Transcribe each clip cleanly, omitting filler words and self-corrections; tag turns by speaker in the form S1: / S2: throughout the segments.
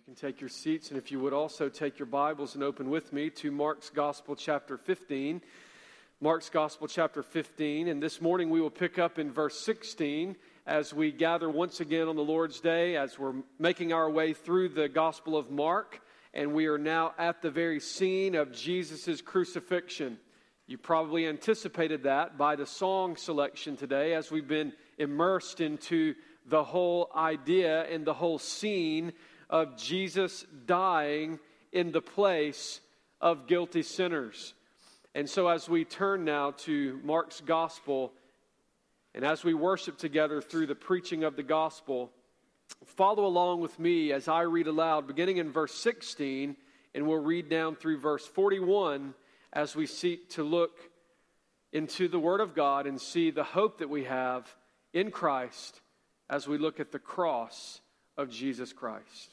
S1: can take your seats, and if you would also take your Bibles and open with me to Mark's Gospel chapter 15. Mark's Gospel chapter 15, and this morning we will pick up in verse 16 as we gather once again on the Lord's Day, as we're making our way through the Gospel of Mark, and we are now at the very scene of Jesus' crucifixion. You probably anticipated that by the song selection today as we've been immersed into the whole idea and the whole scene of Jesus dying in the place of guilty sinners. And so as we turn now to Mark's Gospel, and as we worship together through the preaching of the Gospel, follow along with me as I read aloud, beginning in verse 16, and we'll read down through verse 41 as we seek to look into the Word of God and see the hope that we have in Christ as we look at the cross of Jesus Christ.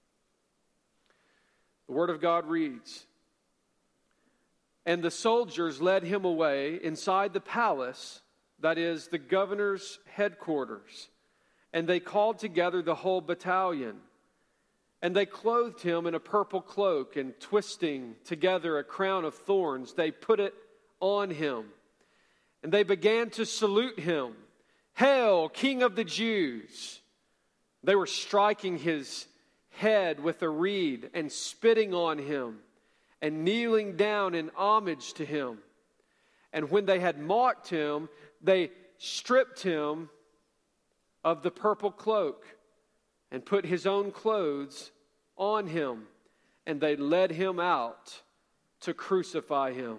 S1: The Word of God reads, "And the soldiers led him away inside the palace, that is, the governor's headquarters, and they called together the whole battalion. And they clothed him in a purple cloak, and twisting together a crown of thorns, they put it on him. And they began to salute him, 'Hail, King of the Jews!' They were striking his head with a reed and spitting on him and kneeling down in homage to him. And when they had mocked him, they stripped him of the purple cloak and put his own clothes on him, and they led him out to crucify him.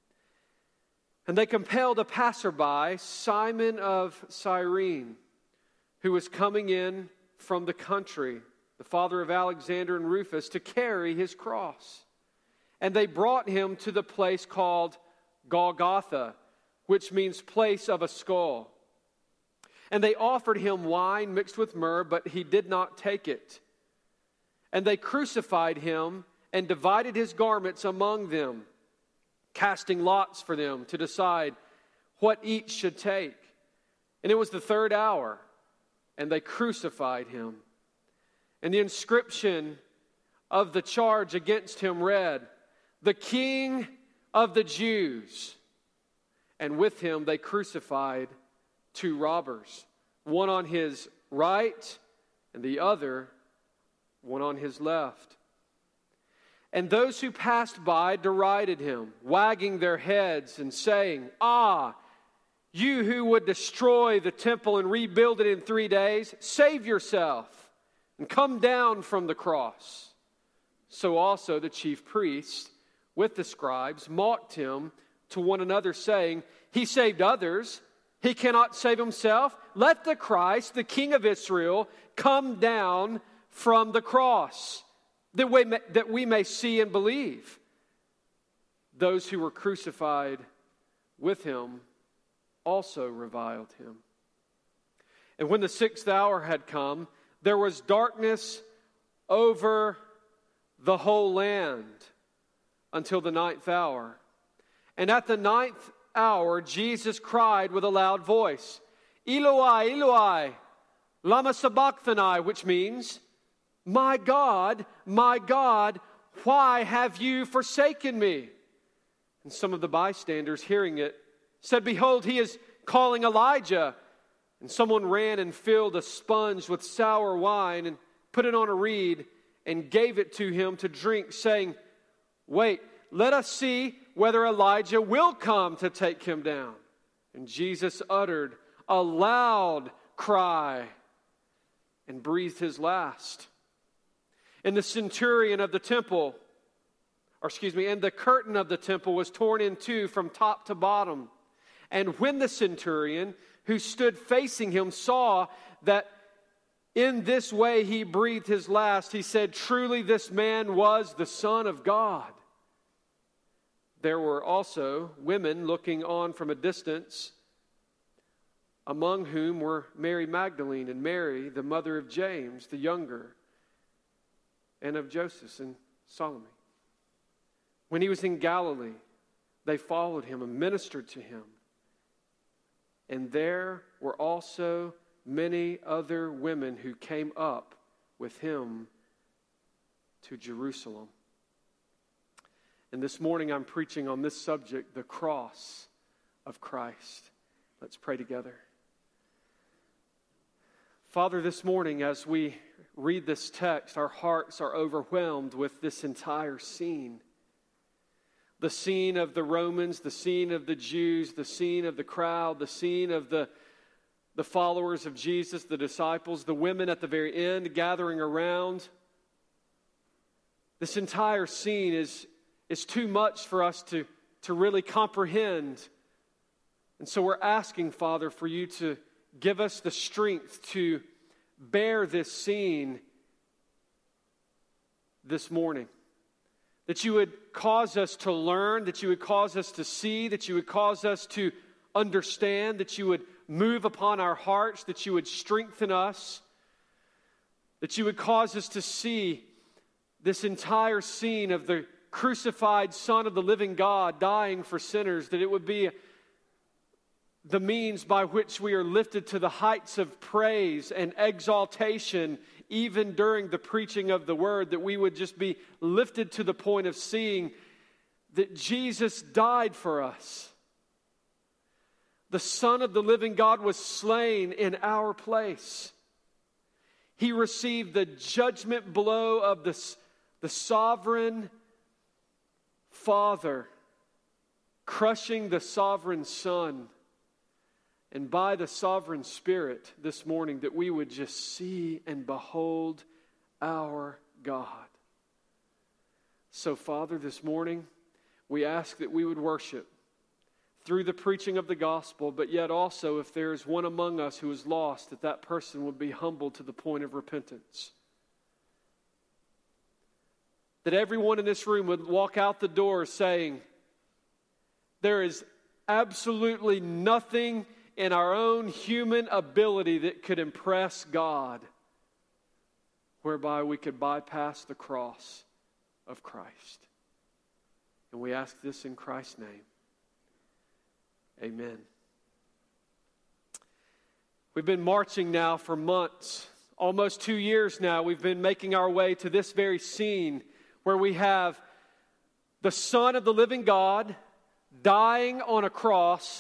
S1: And they compelled a passerby, Simon of Cyrene, who was coming in from the country, the father of Alexander and Rufus, to carry his cross. And they brought him to the place called Golgotha, which means place of a skull. And they offered him wine mixed with myrrh, but he did not take it. And they crucified him and divided his garments among them, casting lots for them to decide what each should take. And it was the third hour, and they crucified him. And the inscription of the charge against him read, 'The King of the Jews.' And with him they crucified two robbers, one on his right and the other one on his left. And those who passed by derided him, wagging their heads and saying, 'Ah, you who would destroy the temple and rebuild it in 3 days, save yourself and come down from the cross.' So also the chief priests with the scribes mocked him to one another, saying, 'He saved others, he cannot save himself. Let the Christ, the King of Israel, come down from the cross, that we may see and believe.' Those who were crucified with him also reviled him. And when the 6th hour had come, there was darkness over the whole land until the 9th hour. And at the 9th hour, Jesus cried with a loud voice, 'Eloi, Eloi, lama sabachthani,' which means, my God, why have you forsaken me?" And some of the bystanders, hearing it, said, "Behold, he is calling Elijah." And someone ran and filled a sponge with sour wine and put it on a reed and gave it to him to drink, saying, "Wait, let us see whether Elijah will come to take him down." And Jesus uttered a loud cry and breathed his last. And the centurion of the temple, and the curtain of the temple was torn in two from top to bottom. And when the centurion who stood facing him saw that in this way he breathed his last, he said, "Truly this man was the Son of God." There were also women looking on from a distance, among whom were Mary Magdalene and Mary, the mother of James the younger, and of Joseph and Salome. When he was in Galilee, they followed him and ministered to him. And there were also many other women who came up with him to Jerusalem. And this morning I'm preaching on this subject, the cross of Christ. Let's pray together. Father, this morning as we read this text, our hearts are overwhelmed with this entire scene. The scene of the Romans, the scene of the Jews, the scene of the crowd, the scene of the followers of Jesus, the disciples, the women at the very end gathering around. This entire scene is too much for us to really comprehend. And so we're asking, Father, for you to give us the strength to bear this scene this morning. That you would cause us to learn, that you would cause us to see, that you would cause us to understand, that you would move upon our hearts, that you would strengthen us, that you would cause us to see this entire scene of the crucified Son of the living God dying for sinners, that it would be the means by which we are lifted to the heights of praise and exaltation, even during the preaching of the word, that we would just be lifted to the point of seeing that Jesus died for us. The Son of the living God was slain in our place. He received the judgment blow of the sovereign Father, crushing the sovereign Son. And by the sovereign Spirit this morning, that we would just see and behold our God. So, Father, this morning, we ask that we would worship through the preaching of the gospel, but yet also, if there is one among us who is lost, that person would be humbled to the point of repentance. That everyone in this room would walk out the door saying, there is absolutely nothing in our own human ability that could impress God, whereby we could bypass the cross of Christ. And we ask this in Christ's name. Amen. We've been marching now for months, almost 2 years now. We've been making our way to this very scene where we have the Son of the living God dying on a cross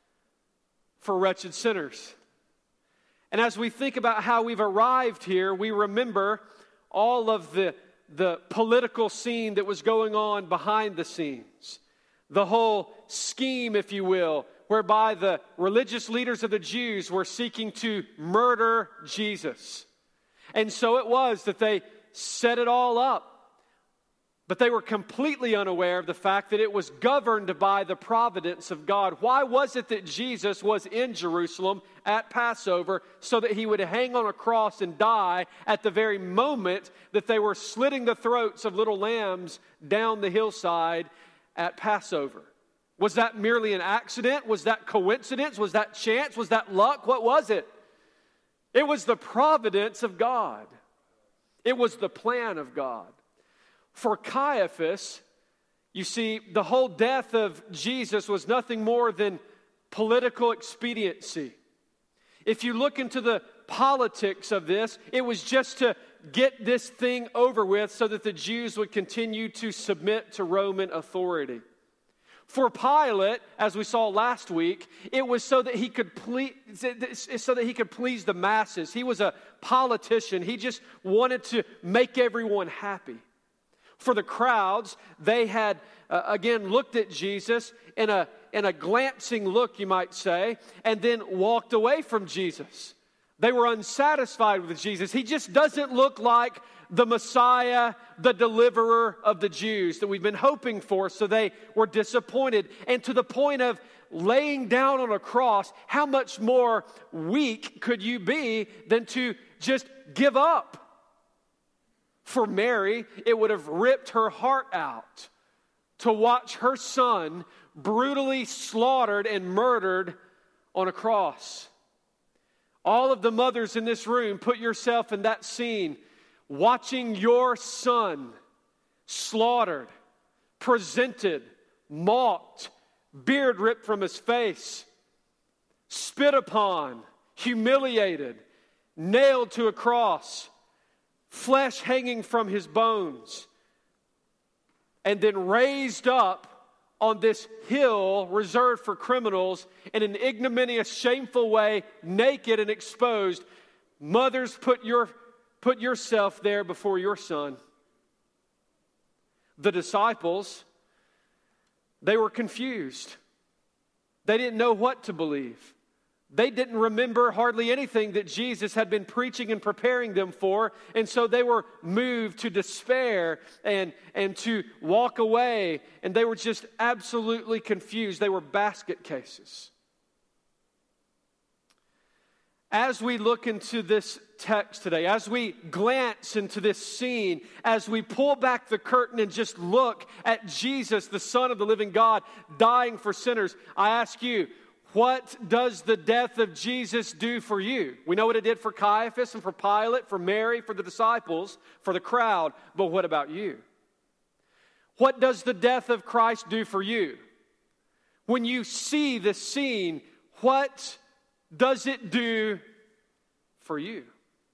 S1: for wretched sinners. And as we think about how we've arrived here, we remember all of the political scene that was going on behind the scenes. The whole scheme, if you will, whereby the religious leaders of the Jews were seeking to murder Jesus. And so it was that they set it all up. But they were completely unaware of the fact that it was governed by the providence of God. Why was it that Jesus was in Jerusalem at Passover so that he would hang on a cross and die at the very moment that they were slitting the throats of little lambs down the hillside at Passover? Was that merely an accident? Was that coincidence? Was that chance? Was that luck? What was it? It was the providence of God. It was the plan of God. For Caiaphas, you see, the whole death of Jesus was nothing more than political expediency. If you look into the politics of this, it was just to get this thing over with so that the Jews would continue to submit to Roman authority. For Pilate, as we saw last week, it was so that he could please the masses. He was a politician. He just wanted to make everyone happy. For the crowds, they had, again, looked at Jesus in a glancing look, you might say, and then walked away from Jesus. They were unsatisfied with Jesus. He just doesn't look like the Messiah, the deliverer of the Jews that we've been hoping for, so they were disappointed. And to the point of laying down on a cross, how much more weak could you be than to just give up? For Mary, it would have ripped her heart out to watch her son brutally slaughtered and murdered on a cross. All of the mothers in this room, put yourself in that scene, watching your son slaughtered, presented, mocked, beard ripped from his face, spit upon, humiliated, nailed to a cross, flesh hanging from his bones, and then raised up on this hill reserved for criminals in an ignominious, shameful way, naked and exposed. Mothers, put yourself there before your son. The disciples, they were confused. They didn't know what to believe. They didn't remember hardly anything that Jesus had been preaching and preparing them for. And so they were moved to despair and to walk away. And they were just absolutely confused. They were basket cases. As we look into this text today, as we glance into this scene, as we pull back the curtain and just look at Jesus, the Son of the living God, dying for sinners, I ask you, what does the death of Jesus do for you? We know what it did for Caiaphas and for Pilate, for Mary, for the disciples, for the crowd, but what about you? What does the death of Christ do for you? When you see this scene, what does it do for you?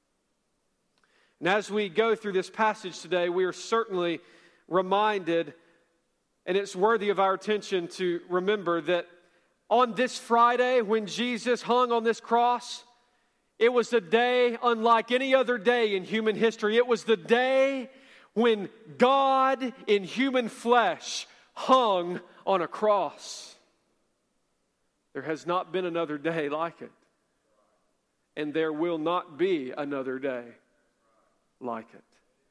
S1: And as we go through this passage today, we are certainly reminded, and it's worthy of our attention to remember that on this Friday, when Jesus hung on this cross, it was a day unlike any other day in human history. It was the day when God in human flesh hung on a cross. There has not been another day like it. And there will not be another day like it.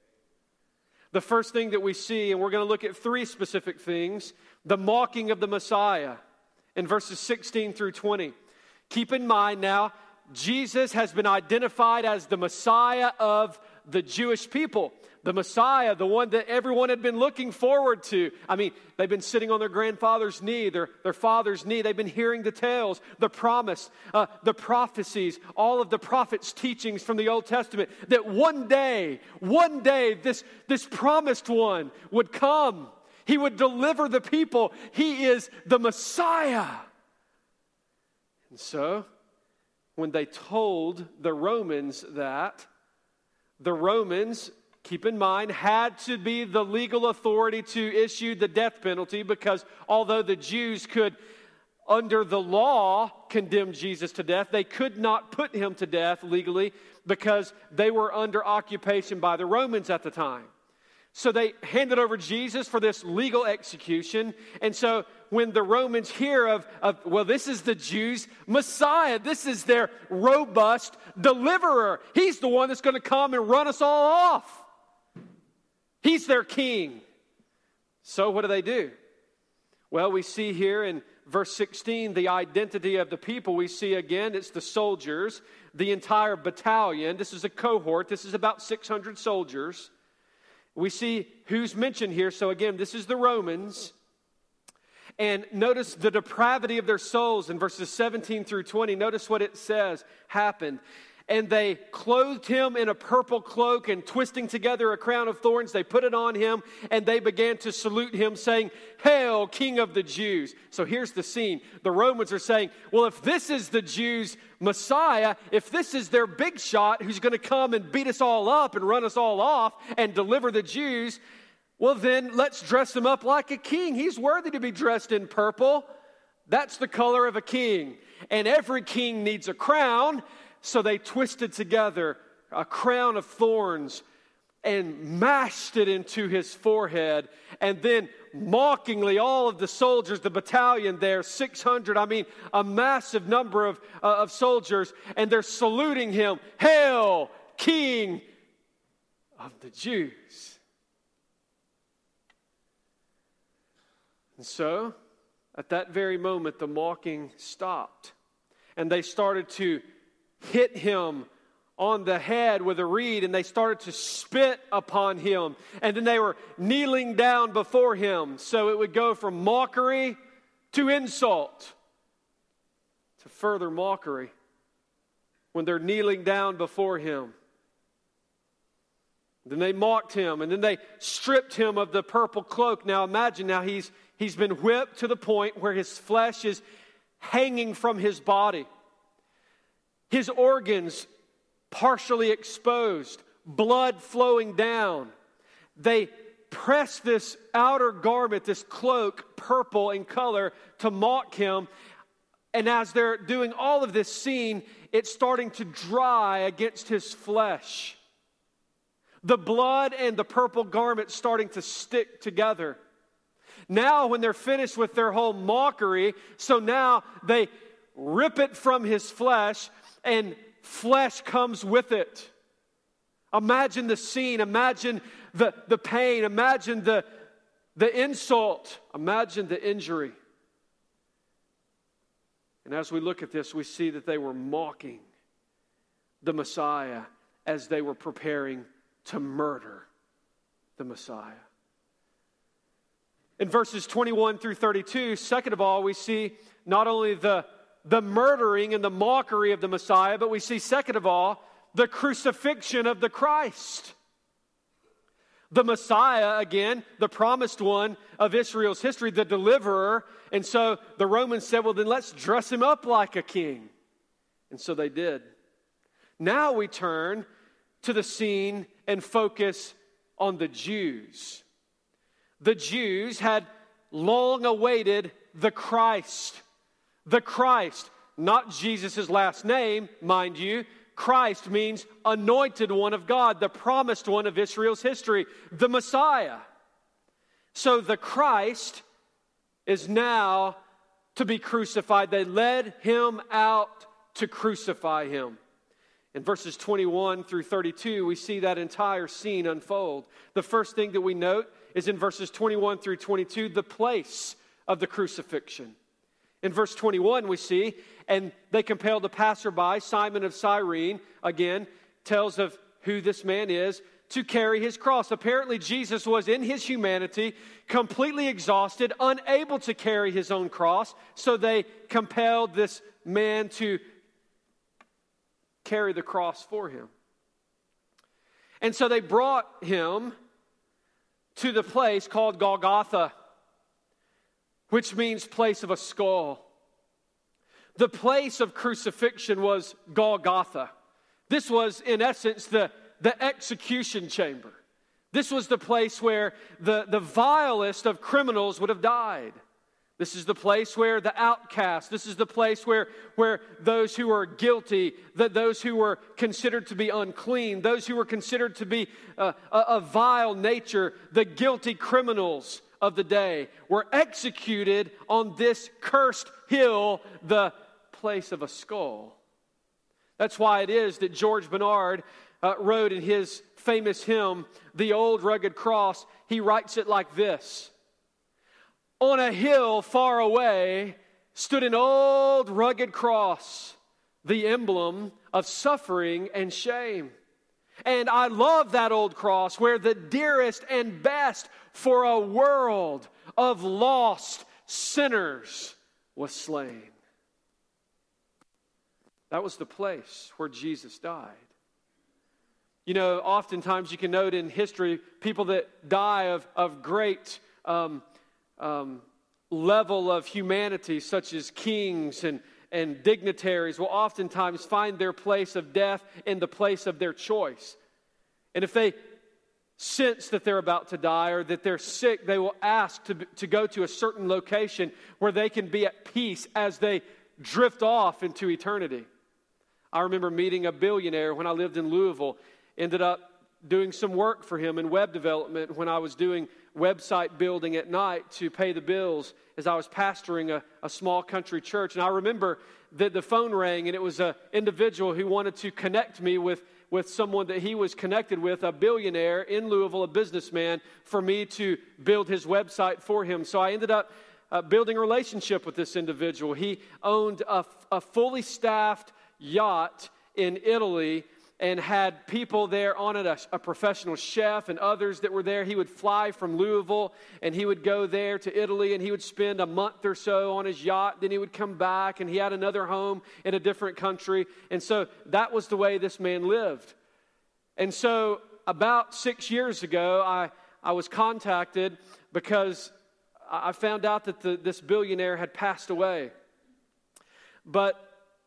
S1: The first thing that we see, and we're going to look at three specific things, the mocking of the Messiah in verses 16 through 20. Keep in mind now, Jesus has been identified as the Messiah of the Jewish people. The Messiah, the one that everyone had been looking forward to. I mean, they've been sitting on their grandfather's knee, their father's knee. They've been hearing the tales, the promise, the prophecies, all of the prophets' teachings from the Old Testament. That one day, this promised one would come. He would deliver the people. He is the Messiah. And so, when they told the Romans that, the Romans, keep in mind, had to be the legal authority to issue the death penalty, because although the Jews could, under the law, condemn Jesus to death, they could not put him to death legally because they were under occupation by the Romans at the time. So they handed over Jesus for this legal execution. And so when the Romans hear of well, this is the Jews' Messiah. This is their robust deliverer. He's the one that's going to come and run us all off. He's their king. So what do? Well, we see here in verse 16 the identity of the people. We see again, it's the soldiers, the entire battalion. This is a cohort. This is about 600 soldiers. We see who's mentioned here. So again, this is the Romans. And notice the depravity of their souls in verses 17 through 20. Notice what it says happened. And they clothed him in a purple cloak, and twisting together a crown of thorns, they put it on him, and they began to salute him, saying, "Hail, King of the Jews." So here's the scene. The Romans are saying, well, if this is the Jews' Messiah, if this is their big shot who's going to come and beat us all up and run us all off and deliver the Jews, well, then let's dress him up like a king. He's worthy to be dressed in purple. That's the color of a king. And every king needs a crown. So they twisted together a crown of thorns and mashed it into his forehead. And then mockingly, all of the soldiers, the battalion there, 600, a massive number of soldiers, and they're saluting him, "Hail, King of the Jews." And so, at that very moment, the mocking stopped. And they started to hit him on the head with a reed, and they started to spit upon him. And then they were kneeling down before him. So it would go from mockery to insult to further mockery when they're kneeling down before him. Then they mocked him, and then they stripped him of the purple cloak. Now imagine, he's been whipped to the point where his flesh is hanging from his body. His organs partially exposed, blood flowing down. They press this outer garment, this cloak, purple in color, to mock him. And as they're doing all of this scene, it's starting to dry against his flesh. The blood and the purple garment starting to stick together. Now when they're finished with their whole mockery, so now they rip it from his flesh and flesh comes with it. Imagine the scene, imagine the pain, imagine the insult, imagine the injury. And as we look at this, we see that they were mocking the Messiah as they were preparing to murder the Messiah. In verses 21 through 32, second of all, we see not only the murdering and the mockery of the Messiah, but we see, second of all, the crucifixion of the Christ. The Messiah, again, the promised one of Israel's history, the deliverer. And so the Romans said, well, then let's dress him up like a king. And so they did. Now we turn to the scene and focus on the Jews. The Jews had long awaited the Christ. The Christ, not Jesus' last name, mind you. Christ means anointed one of God, the promised one of Israel's history, the Messiah. So the Christ is now to be crucified. They led him out to crucify him. In verses 21 through 32, we see that entire scene unfold. The first thing that we note is in verses 21 through 22, the place of the crucifixion. In verse 21, we see, and they compelled a passerby, Simon of Cyrene, again, tells of who this man is, to carry his cross. Apparently, Jesus was in his humanity, completely exhausted, unable to carry his own cross, so they compelled this man to carry the cross for him. And so they brought him to the place called Golgotha, which means place of a skull. The place of crucifixion was Golgotha. This was, in essence, the execution chamber. This was the place where the vilest of criminals would have died. This is the place where the outcast, this is the place where those who are guilty, that those who were considered to be unclean, those who were considered to be a vile nature, the guilty criminals of the day were executed on this cursed hill, the place of a skull. That's why it is that George Bernard wrote in his famous hymn, The Old Rugged Cross, he writes it like this. On a hill far away stood an old rugged cross, the emblem of suffering and shame. And I love that old cross where the dearest and best for a world of lost sinners was slain. That was the place where Jesus died. You know, oftentimes you can note in history people that die of great level of humanity, such as kings and dignitaries, will oftentimes find their place of death in the place of their choice. And if they sense that they're about to die or that they're sick, they will ask to go to a certain location where they can be at peace as they drift off into eternity. I remember meeting a billionaire when I lived in Louisville, ended up doing some work for him in web development when I was doing website building at night to pay the bills as I was pastoring a small country church. And I remember that the phone rang and it was an individual who wanted to connect me with someone that he was connected with, a billionaire in Louisville, a businessman, for me to build his website for him. So I ended up building a relationship with this individual. He owned a fully staffed yacht in Italy and had people there on it, a professional chef and others that were there. He would fly from Louisville and he would go there to Italy and he would spend a month or so on his yacht. Then he would come back and he had another home in a different country. And so that was the way this man lived. And so about 6 years ago, I was contacted because I found out that this billionaire had passed away. But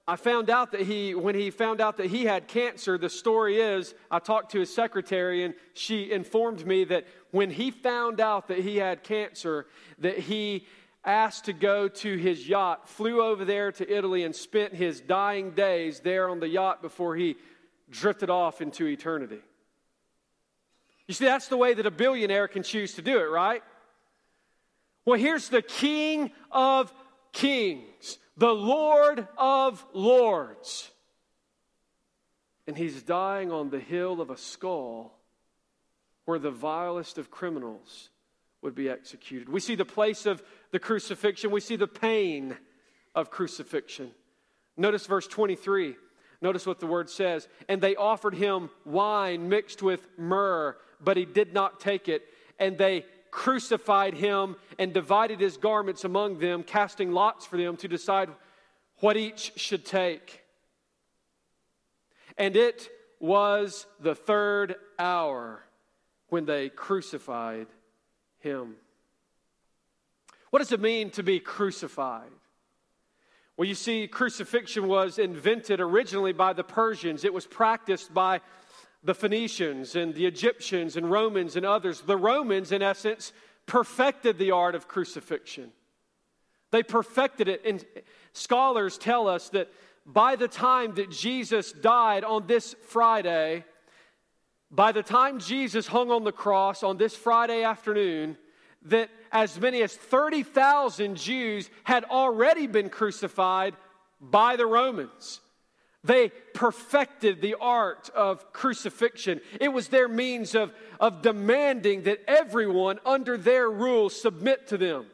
S1: I found out that when he found out that he had cancer, the story is, I talked to his secretary and she informed me that when he found out that he had cancer, that he asked to go to his yacht, flew over there to Italy and spent his dying days there on the yacht before he drifted off into eternity. You see, that's the way that a billionaire can choose to do it, right? Well, here's the King of Kings, the Lord of Lords. And he's dying on the hill of a skull where the vilest of criminals would be executed. We see the place of the crucifixion. We see the pain of crucifixion. Notice verse 23. Notice what the word says. And they offered him wine mixed with myrrh, but he did not take it. And they crucified him and divided his garments among them, casting lots for them to decide what each should take. And it was the third hour when they crucified him. What does it mean to be crucified? Well, you see, crucifixion was invented originally by the Persians. It was practiced by the Phoenicians and the Egyptians and Romans and others. The Romans, in essence, perfected the art of crucifixion. They perfected it. And scholars tell us that by the time that Jesus died on this Friday, by the time Jesus hung on the cross on this Friday afternoon, that as many as 30,000 Jews had already been crucified by the Romans. They perfected the art of crucifixion. It was their means of demanding that everyone under their rule submit to them.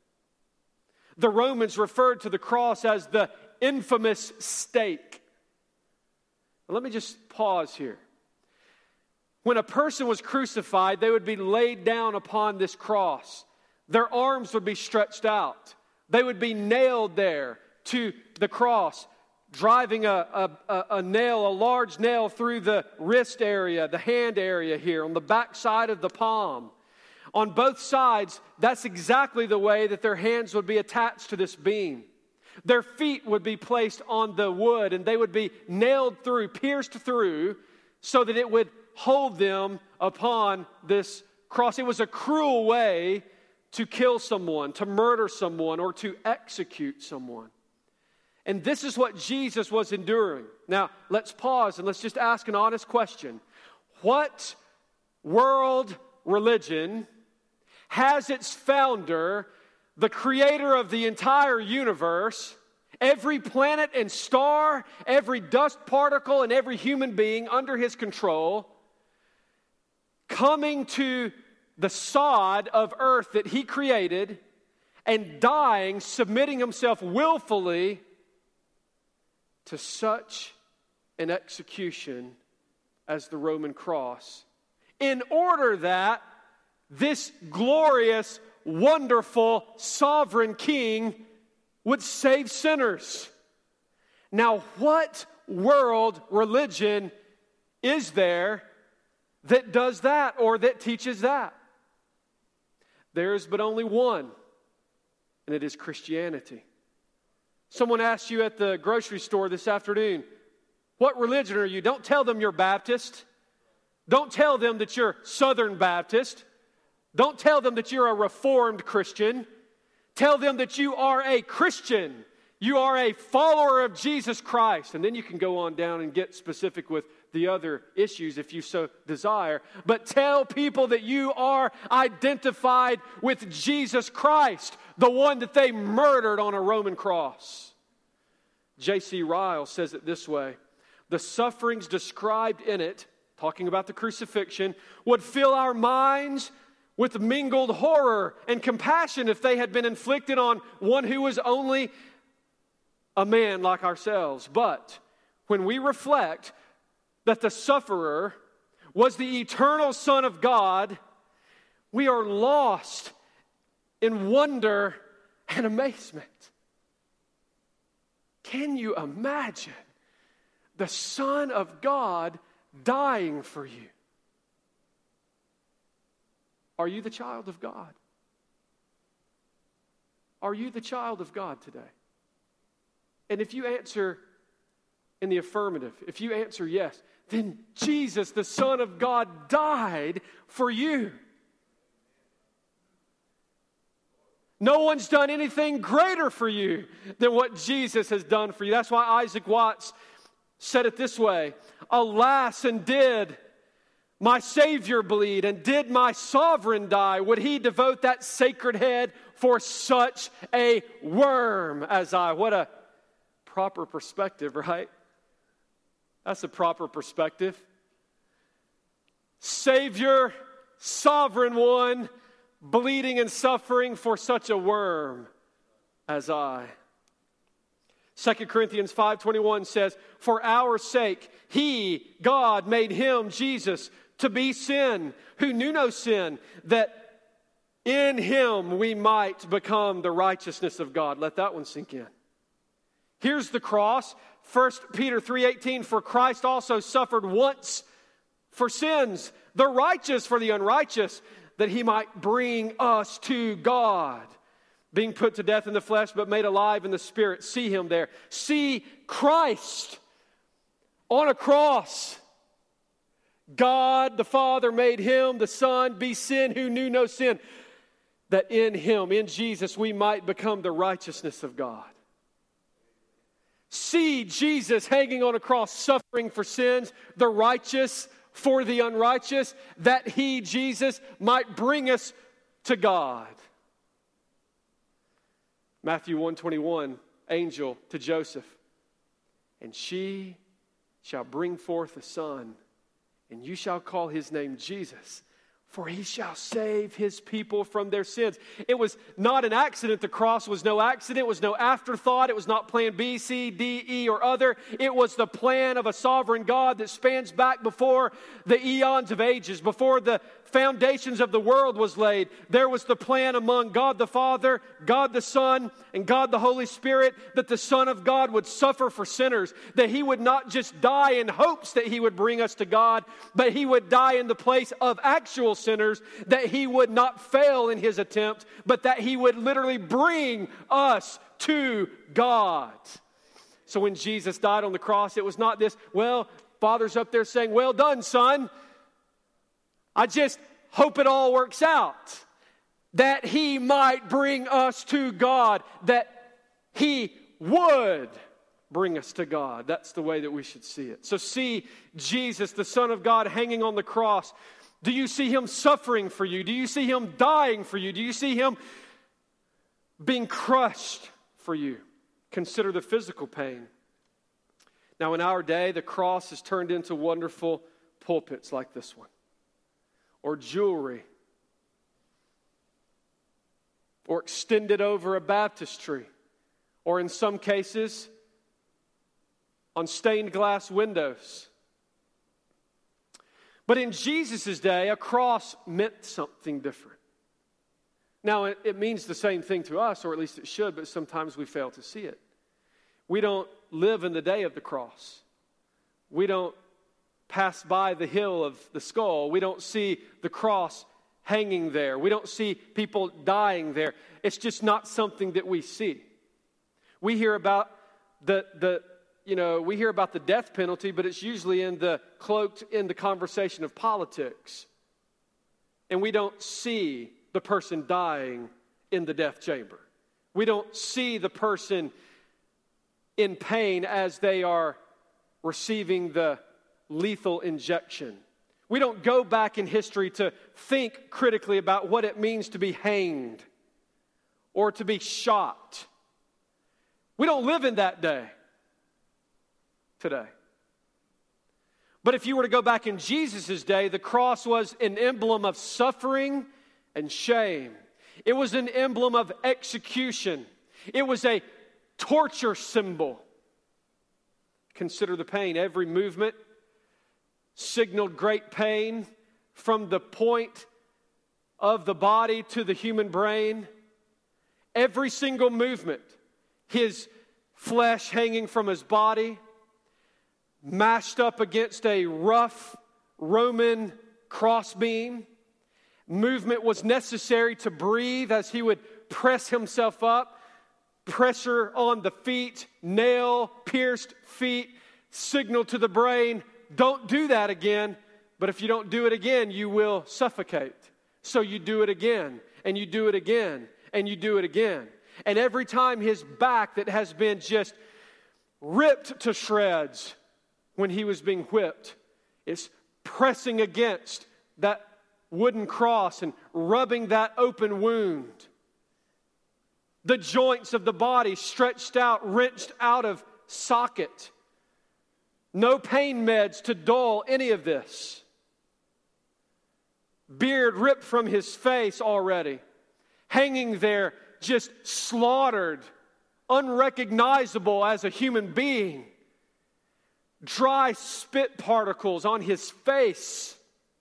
S1: The Romans referred to the cross as the infamous stake. Now, let me just pause here. When a person was crucified, they would be laid down upon this cross. Their arms would be stretched out. They would be nailed there to the cross, driving a nail, a large nail through the wrist area, the hand area here, on the back side of the palm. On both sides, that's exactly the way that their hands would be attached to this beam. Their feet would be placed on the wood, and they would be nailed through, pierced through, so that it would hold them upon this cross. It was a cruel way to kill someone, to murder someone, or to execute someone. And this is what Jesus was enduring. Now, let's pause and let's just ask an honest question. What world religion has its founder, the creator of the entire universe, every planet and star, every dust particle, and every human being under his control, coming to the sod of earth that he created and dying, submitting himself willfully to such an execution as the Roman cross, in order that this glorious, wonderful, sovereign king would save sinners. Now, what world religion is there that does that or that teaches that? There is but only one, and it is Christianity. Someone asked you at the grocery store this afternoon, what religion are you? Don't tell them you're Baptist. Don't tell them that you're Southern Baptist. Don't tell them that you're a Reformed Christian. Tell them that you are a Christian. You are a follower of Jesus Christ. And then you can go on down and get specific with the other issues if you so desire. But tell people that you are identified with Jesus Christ, the one that they murdered on a Roman cross. J.C. Ryle says it this way: the sufferings described in it, talking about the crucifixion, would fill our minds with mingled horror and compassion if they had been inflicted on one who was only a man like ourselves. But when we reflect that the sufferer was the eternal Son of God, we are lost in wonder and amazement. Can you imagine the Son of God dying for you? Are you the child of God? Are you the child of God today? And if you answer in the affirmative, if you answer yes, then Jesus, the Son of God, died for you. No one's done anything greater for you than what Jesus has done for you. That's why Isaac Watts said it this way: alas, and did my Savior bleed, and did my sovereign die, would he devote that sacred head for such a worm as I? What a proper perspective, right? That's a proper perspective. Savior, sovereign one, bleeding and suffering for such a worm as I. 2 Corinthians 5:21 says, for our sake, he, God, made him, Jesus, to be sin, who knew no sin, that in him we might become the righteousness of God. Let that one sink in. Here's the cross. 1 Peter 3:18, for Christ also suffered once for sins, the righteous for the unrighteous, that he might bring us to God. Being put to death in the flesh, but made alive in the spirit. See him there. See Christ on a cross. God the Father made him, the Son, be sin who knew no sin, that in him, in Jesus, we might become the righteousness of God. See Jesus hanging on a cross, suffering for sins, the righteous for the unrighteous, that he, Jesus, might bring us to God. Matthew 1:21, angel to Joseph, and she shall bring forth a son, and you shall call his name Jesus, for he shall save his people from their sins. It was not an accident. The cross was no accident. It was no afterthought. It was not plan B, C, D, E, or other. It was the plan of a sovereign God that spans back before the eons of ages, before the foundations of the world was laid. There was the plan among God the Father, God the Son, and God the Holy Spirit that the Son of God would suffer for sinners, that he would not just die in hopes that he would bring us to God, but he would die in the place of actual sinners, that he would not fail in his attempt, but that he would literally bring us to God. So when Jesus died on the cross, it was not this, well, Father's up there saying, well done, son. I just hope it all works out. That he might bring us to God. That he would bring us to God. That's the way that we should see it. So see Jesus, the Son of God, hanging on the cross. Do you see him suffering for you? Do you see him dying for you? Do you see him being crushed for you? Consider the physical pain. Now in our day, the cross is turned into wonderful pulpits like this one, or jewelry, or extended over a baptistry, or in some cases, on stained glass windows. But in Jesus' day, a cross meant something different. Now, it means the same thing to us, or at least it should, but sometimes we fail to see it. We don't live in the day of the cross. We don't pass by the hill of the skull. We don't see the cross hanging there. We don't see people dying there. It's just not something that we see. We hear about we hear about the death penalty, but it's usually cloaked in the conversation of politics. And we don't see the person dying in the death chamber. We don't see the person in pain as they are receiving the lethal injection. We don't go back in history to think critically about what it means to be hanged or to be shot. We don't live in that day today. But if you were to go back in Jesus' day, the cross was an emblem of suffering and shame. It was an emblem of execution. It was a torture symbol. Consider the pain. Every movement signaled great pain from the point of the body to the human brain. Every single movement, his flesh hanging from his body, mashed up against a rough Roman crossbeam. Movement was necessary to breathe as he would press himself up. Pressure on the feet, nail-pierced feet, signal to the brain, don't do that again. But if you don't do it again, you will suffocate. So you do it again, and you do it again, and you do it again. And every time his back that has been just ripped to shreds when he was being whipped is pressing against that wooden cross and rubbing that open wound. The joints of the body stretched out, wrenched out of socket. No pain meds to dull any of this. Beard ripped from his face already. Hanging there, just slaughtered, unrecognizable as a human being. Dry spit particles on his face.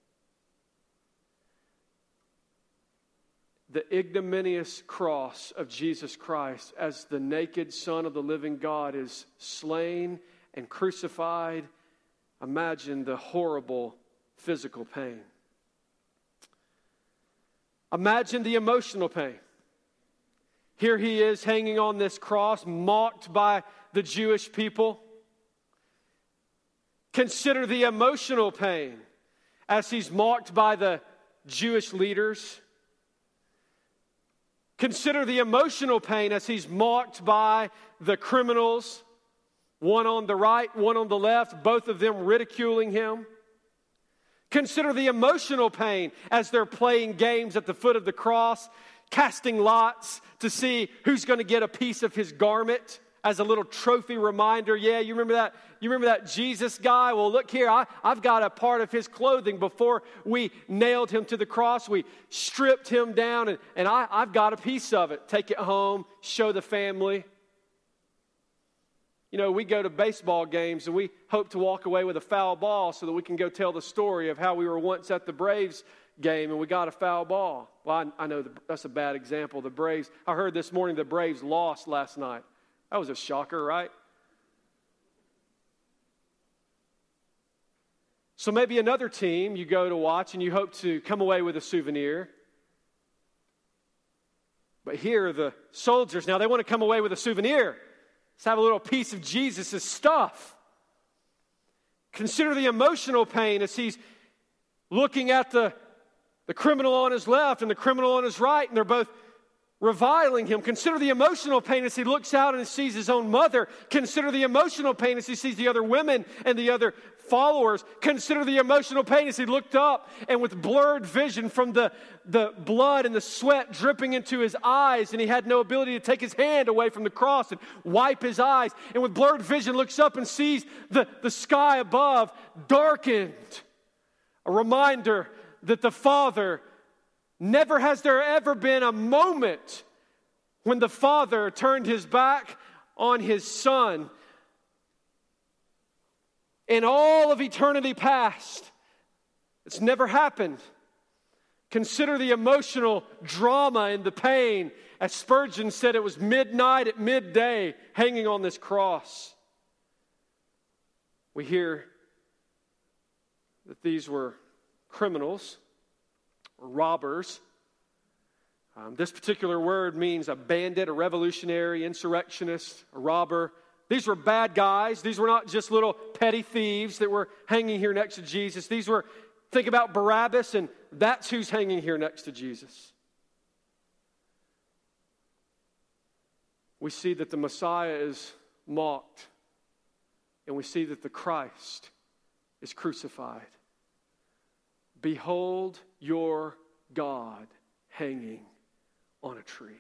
S1: The ignominious cross of Jesus Christ as the naked Son of the living God is slain and crucified. Imagine the horrible physical pain. Imagine the emotional pain. Here he is hanging on this cross, mocked by the Jewish people. Consider the emotional pain as he's mocked by the Jewish leaders. Consider the emotional pain as he's mocked by the criminals, one on the right, one on the left, both of them ridiculing him. Consider the emotional pain as they're playing games at the foot of the cross, casting lots to see who's going to get a piece of his garment as a little trophy reminder. Yeah, you remember that? You remember that Jesus guy? Well, look here, I've got a part of his clothing. Before we nailed him to the cross, we stripped him down, and I've got a piece of it. Take it home, show the family. You know, we go to baseball games, and we hope to walk away with a foul ball so that we can go tell the story of how we were once at the Braves game and we got a foul ball. Well, I know that's a bad example. The Braves, I heard this morning the Braves lost last night. That was a shocker, right? So maybe another team you go to watch and you hope to come away with a souvenir. But here are the soldiers. Now they want to come away with a souvenir. Let's have a little piece of Jesus' stuff. Consider the emotional pain as he's looking at the criminal on his left and the criminal on his right, and they're both reviling him. Consider the emotional pain as he looks out and sees his own mother. Consider the emotional pain as he sees the other women and the other followers. Consider the emotional pain as he looked up and with blurred vision from the blood and the sweat dripping into his eyes, and he had no ability to take his hand away from the cross and wipe his eyes, and with blurred vision looks up and sees the sky above darkened. A reminder that the Father, never has there ever been a moment when the Father turned his back on his Son. In all of eternity past, it's never happened. Consider the emotional drama and the pain. As Spurgeon said, it was midnight at midday hanging on this cross. We hear that these were criminals, or robbers. This particular word means a bandit, a revolutionary, insurrectionist, a robber. These were bad guys. These were not just little petty thieves that were hanging here next to Jesus. These were, think about Barabbas, and that's who's hanging here next to Jesus. We see that the Messiah is mocked, and we see that the Christ is crucified. Behold your God hanging on a tree.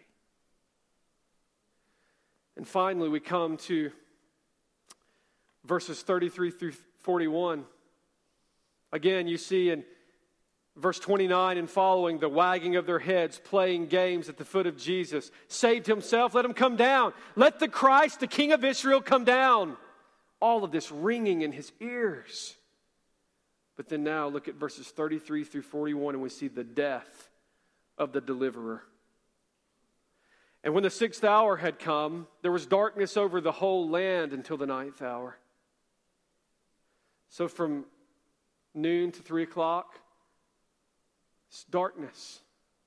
S1: And finally, we come to verses 33 through 41. Again, you see in verse 29 and following the wagging of their heads, playing games at the foot of Jesus. Saved himself, let him come down. Let the Christ, the King of Israel, come down. All of this ringing in his ears. But then now look at verses 33 through 41 and we see the death of the deliverer. And when the 6th hour had come, there was darkness over the whole land until the 9th hour. So from noon to 3 o'clock, it's darkness.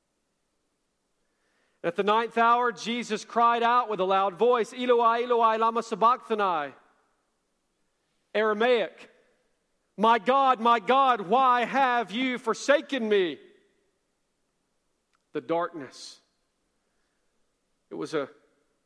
S1: At the 9th hour, Jesus cried out with a loud voice, Eloi, Eloi, lama sabachthani. Aramaic. My God, why have you forsaken me? The darkness. It was a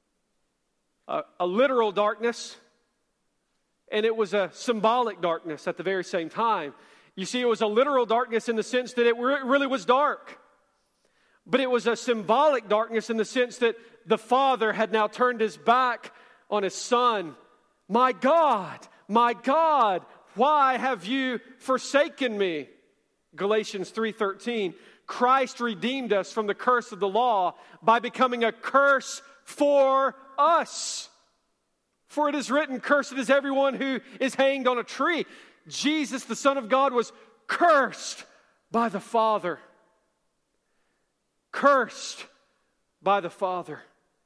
S1: literal darkness, and it was a symbolic darkness at the very same time. You see, it was a literal darkness in the sense that it really was dark. But it was a symbolic darkness in the sense that the Father had now turned his back on his Son. My God, why have you forsaken me? Galatians 3:13. Christ redeemed us from the curse of the law by becoming a curse for us. For it is written, cursed is everyone who is hanged on a tree. Jesus, the Son of God, was cursed by the Father. Cursed by the Father.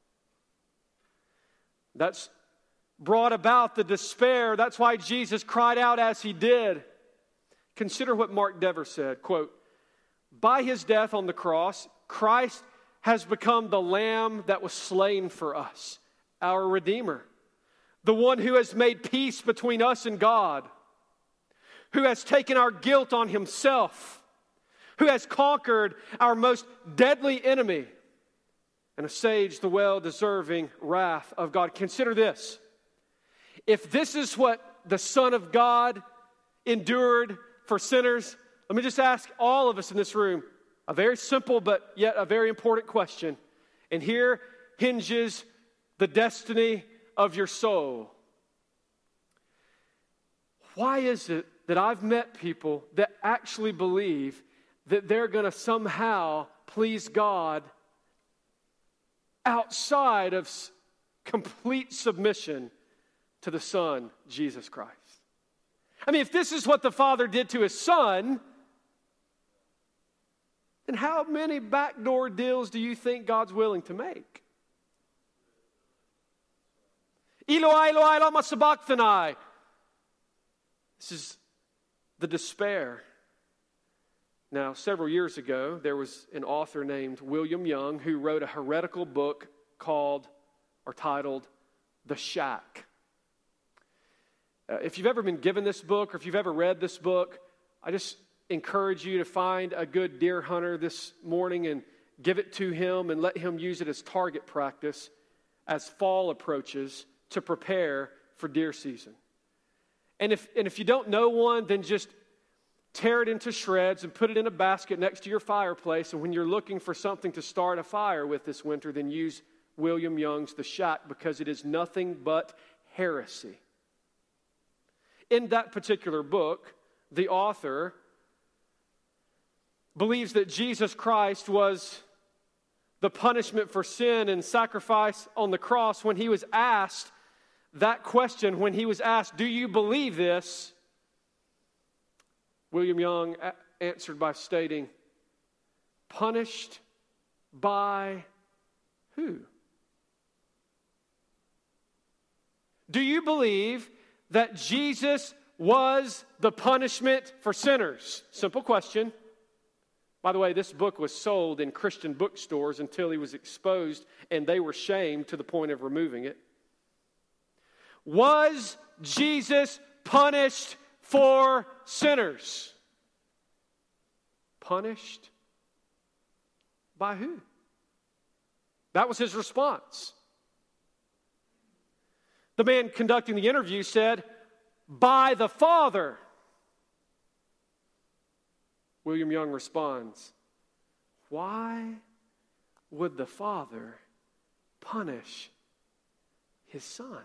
S1: That's brought about the despair. That's why Jesus cried out as he did. Consider what Mark Dever said, quote, by his death on the cross, Christ has become the lamb that was slain for us, our Redeemer, the one who has made peace between us and God, who has taken our guilt on himself, who has conquered our most deadly enemy, and assuaged the well-deserving wrath of God. Consider this. If this is what the Son of God endured for sinners, let me just ask all of us in this room a very simple but yet a very important question. And here hinges the destiny of your soul. Why is it that I've met people that actually believe that they're going to somehow please God outside of complete submission to the Son, Jesus Christ? I mean, if this is what the Father did to his Son, then how many backdoor deals do you think God's willing to make? Eloi, Eloi, lama sabachthani. This is the despair. Now, several years ago, there was an author named William Young who wrote a heretical book called or titled The Shack. If you've ever been given this book or if you've ever read this book, I just encourage you to find a good deer hunter this morning and give it to him and let him use it as target practice as fall approaches to prepare for deer season. And if you don't know one, then just tear it into shreds and put it in a basket next to your fireplace. And when you're looking for something to start a fire with this winter, then use William Young's The Shack, because it is nothing but heresy. In that particular book, the author believes that Jesus Christ was the punishment for sin and sacrifice on the cross. When he was asked that question, when he was asked, do you believe this? William Young answered by stating, punished by who? Do you believe that Jesus was the punishment for sinners? Simple question. By the way, this book was sold in Christian bookstores until he was exposed, and they were shamed to the point of removing it. Was Jesus punished for sinners? Punished by who? That was his response. The man conducting the interview said, by the Father. William Young responds, why would the Father punish his Son?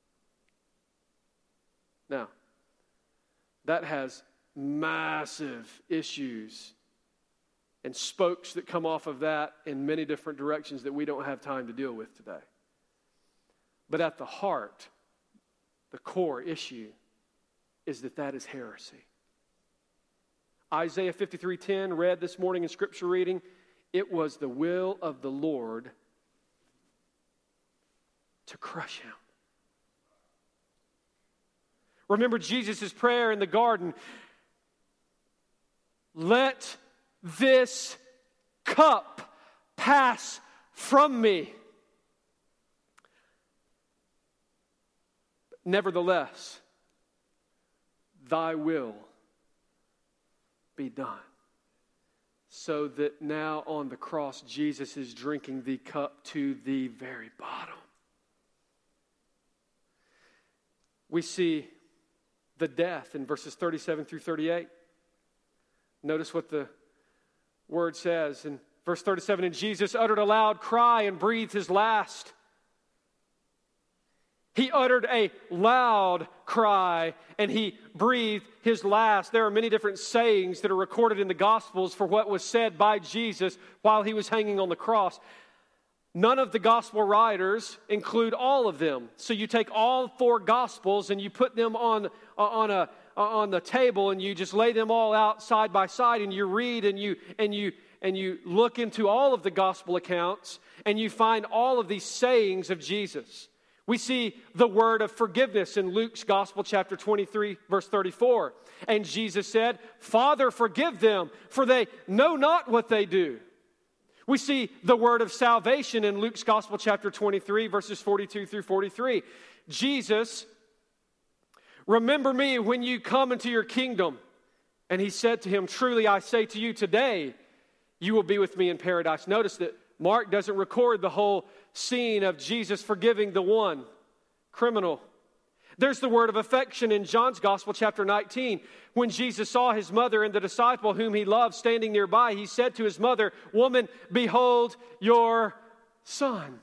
S1: Now, that has massive issues and spokes that come off of that in many different directions that we don't have time to deal with today. But at the heart, the core issue is that is heresy. Isaiah 53:10, read this morning in scripture reading, it was the will of the Lord to crush him. Remember Jesus' prayer in the garden, let this cup pass from me. Nevertheless, thy will be done. So that now on the cross, Jesus is drinking the cup to the very bottom. We see the death in verses 37 through 38. Notice what the word says in verse 37, and Jesus uttered a loud cry and breathed his last. He uttered a loud cry and he breathed his last. There are many different sayings that are recorded in the Gospels for what was said by Jesus while he was hanging on the cross. None of the gospel writers include all of them. So you take all 4 gospels and you put them on the table and you just lay them all out side by side and you read and you look into all of the gospel accounts and you find all of these sayings of Jesus. We see the word of forgiveness in Luke's Gospel, chapter 23, verse 34. And Jesus said, Father, forgive them, for they know not what they do. We see the word of salvation in Luke's Gospel, chapter 23, verses 42 through 43. Jesus, remember me when you come into your kingdom. And he said to him, truly I say to you, today you will be with me in paradise. Notice that Mark doesn't record the whole scene of Jesus forgiving the one criminal. There's the word of affection in John's Gospel, chapter 19. When Jesus saw his mother and the disciple whom he loved standing nearby, he said to his mother, woman, behold your son.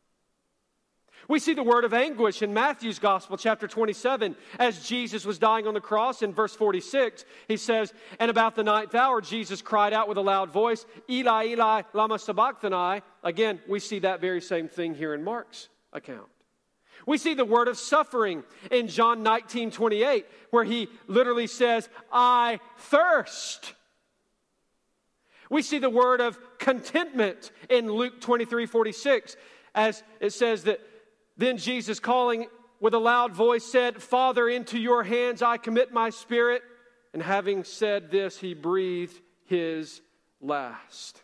S1: We see the word of anguish in Matthew's Gospel, chapter 27. As Jesus was dying on the cross, in verse 46, he says, and about the 9th hour, Jesus cried out with a loud voice, Eli, Eli, lama sabachthani. Again, we see that very same thing here in Mark's account. We see the word of suffering in John 19:28, where he literally says, I thirst. We see the word of contentment in Luke 23:46, as it says that then Jesus, calling with a loud voice, said, Father, into your hands I commit my spirit. And having said this, he breathed his last.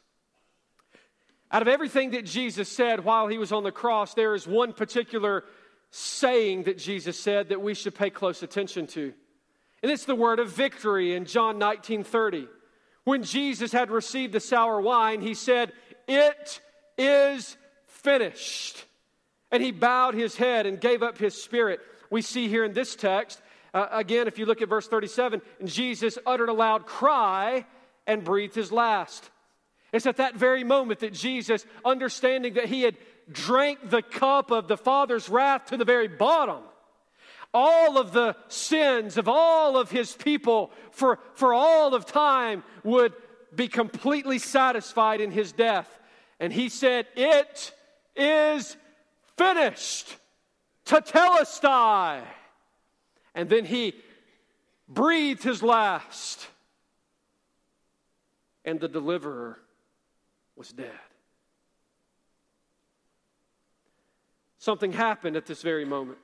S1: Out of everything that Jesus said while he was on the cross, there is one particular saying that Jesus said that we should pay close attention to. And it's the word of victory in John 19:30. When Jesus had received the sour wine, he said, it is finished. And he bowed his head and gave up his spirit. We see here in this text, again, if you look at verse 37, Jesus uttered a loud cry and breathed his last. It's at that very moment that Jesus, understanding that he had drank the cup of the Father's wrath to the very bottom, all of the sins of all of his people for all of time would be completely satisfied in his death. And he said, it is finished, tetelestai. And then he breathed his last, and the deliverer was dead. Something happened at this very moment.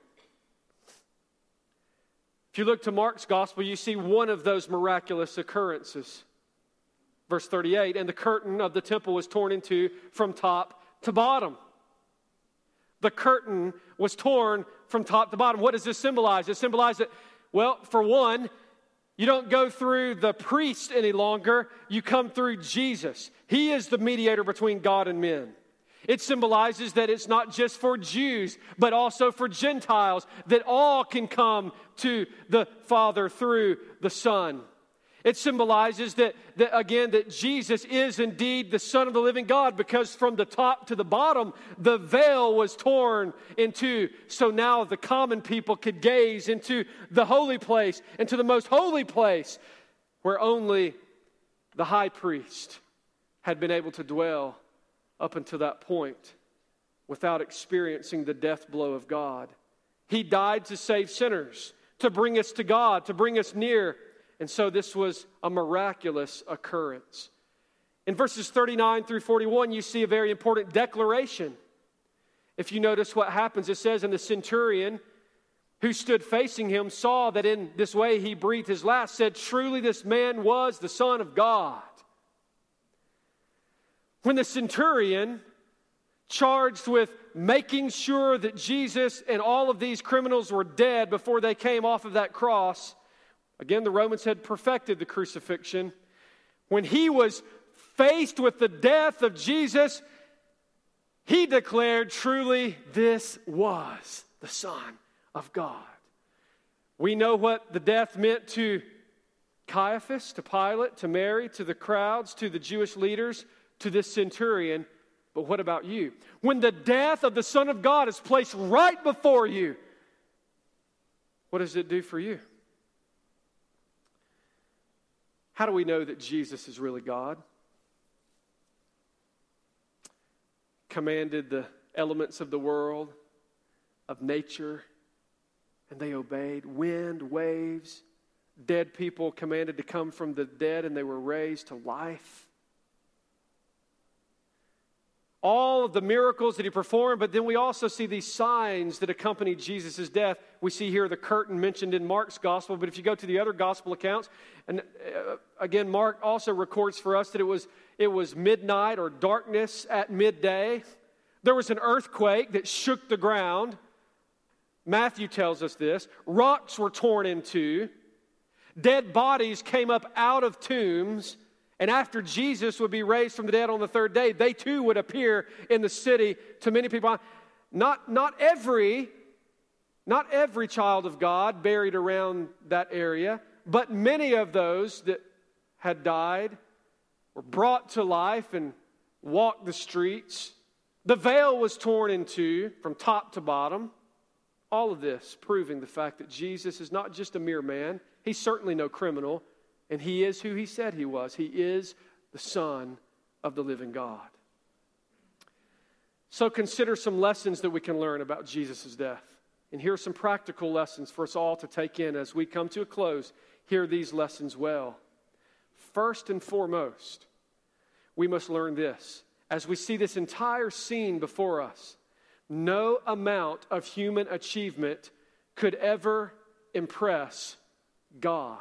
S1: If you look to Mark's gospel, you see one of those miraculous occurrences. Verse 38, and the curtain of the temple was torn in two from top to bottom. The curtain was torn from top to bottom. What does this symbolize? It symbolizes that, well, for one, you don't go through the priest any longer. You come through Jesus. He is the mediator between God and men. It symbolizes that it's not just for Jews, but also for Gentiles, that all can come to the Father through the Son. It symbolizes that Jesus is indeed the Son of the living God, because from the top to the bottom, the veil was torn in two. So now the common people could gaze into the holy place, into the most holy place, where only the high priest had been able to dwell up until that point without experiencing the death blow of God. He died to save sinners, to bring us to God, to bring us near. And so this was a miraculous occurrence. In verses 39 through 41, you see a very important declaration. If you notice what happens, it says, and the centurion who stood facing him saw that in this way he breathed his last, said, truly this man was the Son of God. When the centurion, charged with making sure that Jesus and all of these criminals were dead before they came off of that cross, Again, the Romans had perfected the crucifixion. When he was faced with the death of Jesus, he declared, truly, this was the Son of God. We know what the death meant to Caiaphas, to Pilate, to Mary, to the crowds, to the Jewish leaders, to this centurion. But what about you? When the death of the Son of God is placed right before you, what does it do for you? How do we know that Jesus is really God? Commanded the elements of the world, of nature, and they obeyed. Wind, waves, dead people commanded to come from the dead, and they were raised to life. All of the miracles that he performed, but then we also see these signs that accompanied Jesus' death. We see here the curtain mentioned in Mark's gospel, but if you go to the other gospel accounts, and again, Mark also records for us that it was midnight or darkness at midday. There was an earthquake that shook the ground. Matthew tells us this. Rocks were torn in two. Dead bodies came up out of tombs. And after Jesus would be raised from the dead on the third day, they too would appear in the city to many people. Not every child of God buried around that area, but many of those that had died were brought to life and walked the streets. The veil was torn in two from top to bottom. All of this proving the fact that Jesus is not just a mere man. He's certainly no criminal. And he is who he said he was. He is the Son of the living God. So consider some lessons that we can learn about Jesus' death. And here are some practical lessons for us all to take in as we come to a close. Hear these lessons well. First and foremost, we must learn this. As we see this entire scene before us, no amount of human achievement could ever impress God.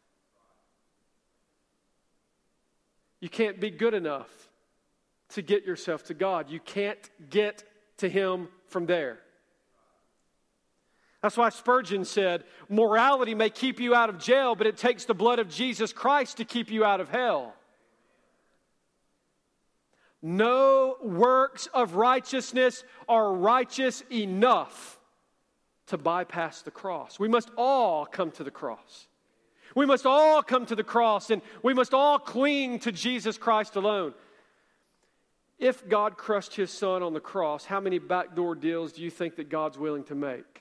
S1: You can't be good enough to get yourself to God. You can't get to Him from there. That's why Spurgeon said, morality may keep you out of jail, but it takes the blood of Jesus Christ to keep you out of hell. No works of righteousness are righteous enough to bypass the cross. We must all come to the cross. We must all come to the cross, and we must all cling to Jesus Christ alone. If God crushed His Son on the cross, how many backdoor deals do you think that God's willing to make?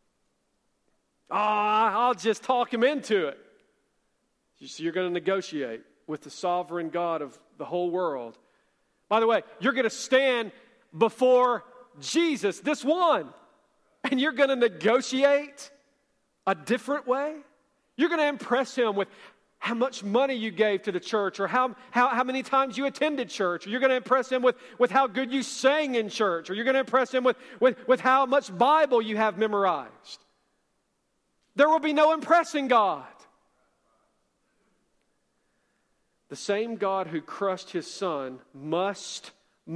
S1: I'll just talk Him into it. So you're going to negotiate with the sovereign God of the whole world. By the way, you're going to stand before Jesus, this one, and you're going to negotiate a different way? You're going to impress Him with how much money you gave to the church, or how many times you attended church, or you're going to impress Him with how good you sang in church, or you're going to impress Him with how much Bible you have memorized. There will be no impressing God. The same God who crushed His Son must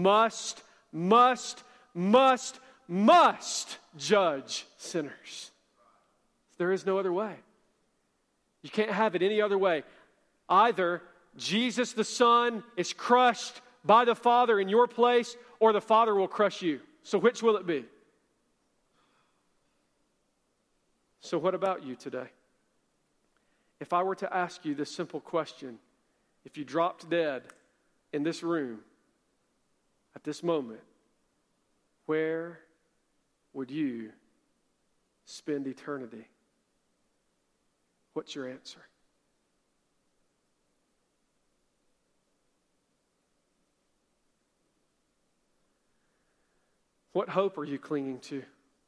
S1: judge sinners. There is no other way. You can't have it any other way. Either Jesus the Son is crushed by the Father in your place, or the Father will crush you. So which will it be? So what about you today? If I were to ask you this simple question, if you dropped dead in this room at this moment, where would you spend eternity? What's your answer? What hope are you clinging to?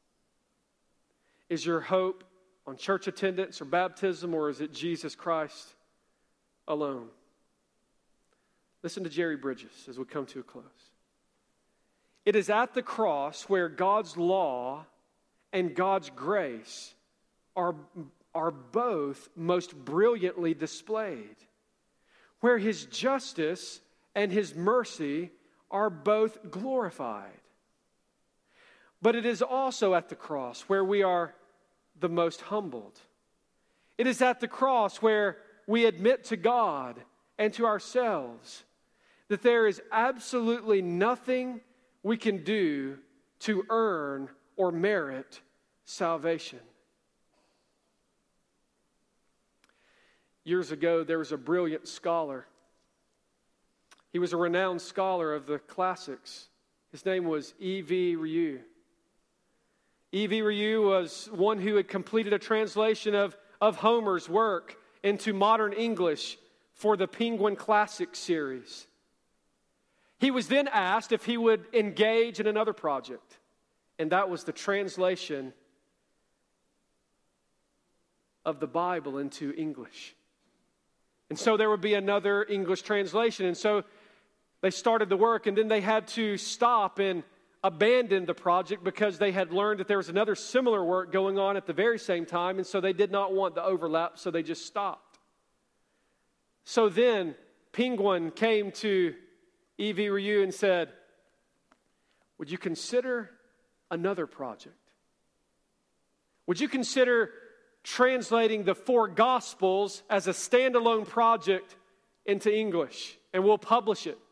S1: Is your hope on church attendance or baptism, or is it Jesus Christ alone? Listen to Jerry Bridges as we come to a close. It is at the cross where God's law and God's grace are both most brilliantly displayed, where His justice and His mercy are both glorified. But it is also at the cross where we are the most humbled. It is at the cross where we admit to God and to ourselves that there is absolutely nothing we can do to earn or merit salvation. Years ago, there was a brilliant scholar. He was a renowned scholar of the classics. His name was E.V. Ryu. E.V. Ryu was one who had completed a translation of Homer's work into modern English for the Penguin Classics series. He was then asked if he would engage in another project, and that was the translation of the Bible into English. And so there would be another English translation, and so they started the work, and then they had to stop and abandon the project because they had learned that there was another similar work going on at the very same time, and so they did not want the overlap, so they just stopped. So then Penguin came to E.V. Ryu and said, would you consider another project? Would you consider translating the 4 Gospels as a standalone project into English, and we'll publish it?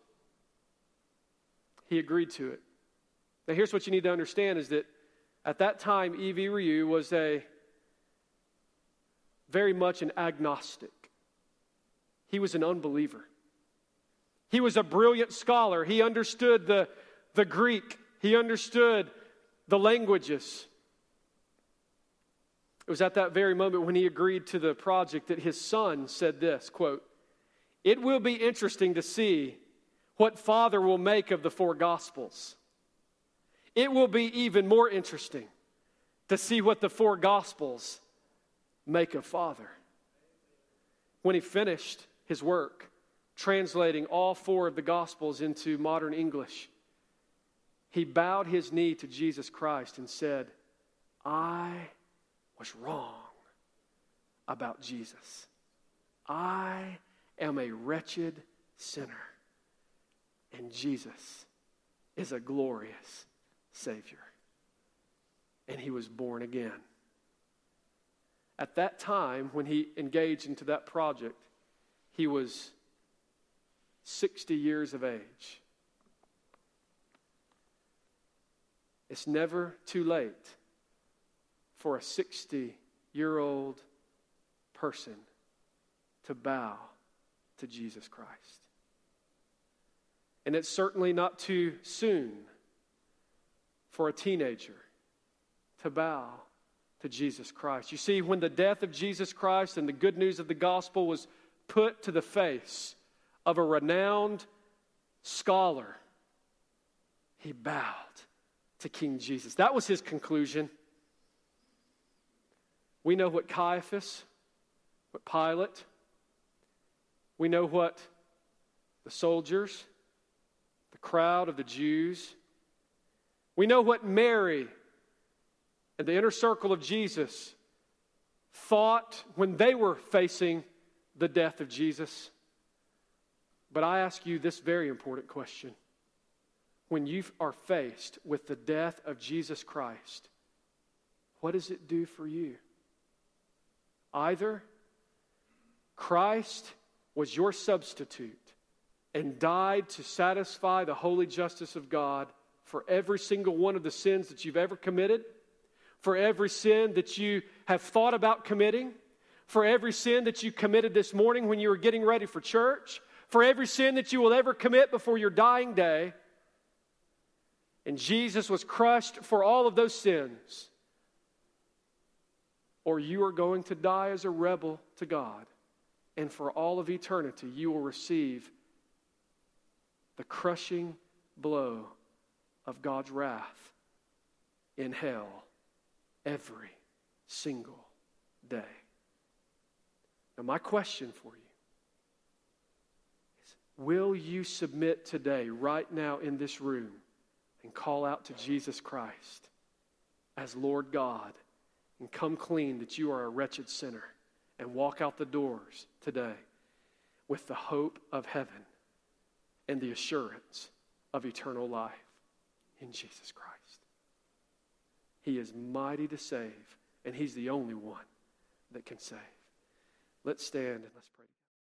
S1: He agreed to it. Now here's what you need to understand is that at that time, E.V. Ryu was very much an agnostic. He was an unbeliever. He was a brilliant scholar. He understood the Greek. He understood the languages. It was at that very moment when he agreed to the project that his son said this, quote, "It will be interesting to see what Father will make of the 4 Gospels. It will be even more interesting to see what the 4 Gospels make of Father." When he finished his work, translating all 4 of the Gospels into modern English, he bowed his knee to Jesus Christ and said, I was wrong about Jesus. I am a wretched sinner, and Jesus is a glorious Savior. And he was born again. At that time, when he engaged into that project, he was 60 years of age. It's never too late for a 60-year-old person to bow to Jesus Christ. And it's certainly not too soon for a teenager to bow to Jesus Christ. You see, when the death of Jesus Christ and the good news of the gospel was put to the face of a renowned scholar, he bowed to King Jesus. That was his conclusion. We know what Caiaphas, what Pilate, we know what the soldiers, the crowd of the Jews, we know what Mary and the inner circle of Jesus thought when they were facing the death of Jesus. But I ask you this very important question. When you are faced with the death of Jesus Christ, what does it do for you? Either Christ was your substitute and died to satisfy the holy justice of God for every single one of the sins that you've ever committed, for every sin that you have thought about committing, for every sin that you committed this morning when you were getting ready for church, for every sin that you will ever commit before your dying day. And Jesus was crushed for all of those sins. Or you are going to die as a rebel to God, and for all of eternity you will receive the crushing blow of God's wrath in hell every single day. Now, my question for you is, will you submit today, right now in this room, and call out to Jesus Christ as Lord God and come clean that you are a wretched sinner and walk out the doors today with the hope of heaven and the assurance of eternal life in Jesus Christ? He is mighty to save, and He's the only one that can save. Let's stand and let's pray.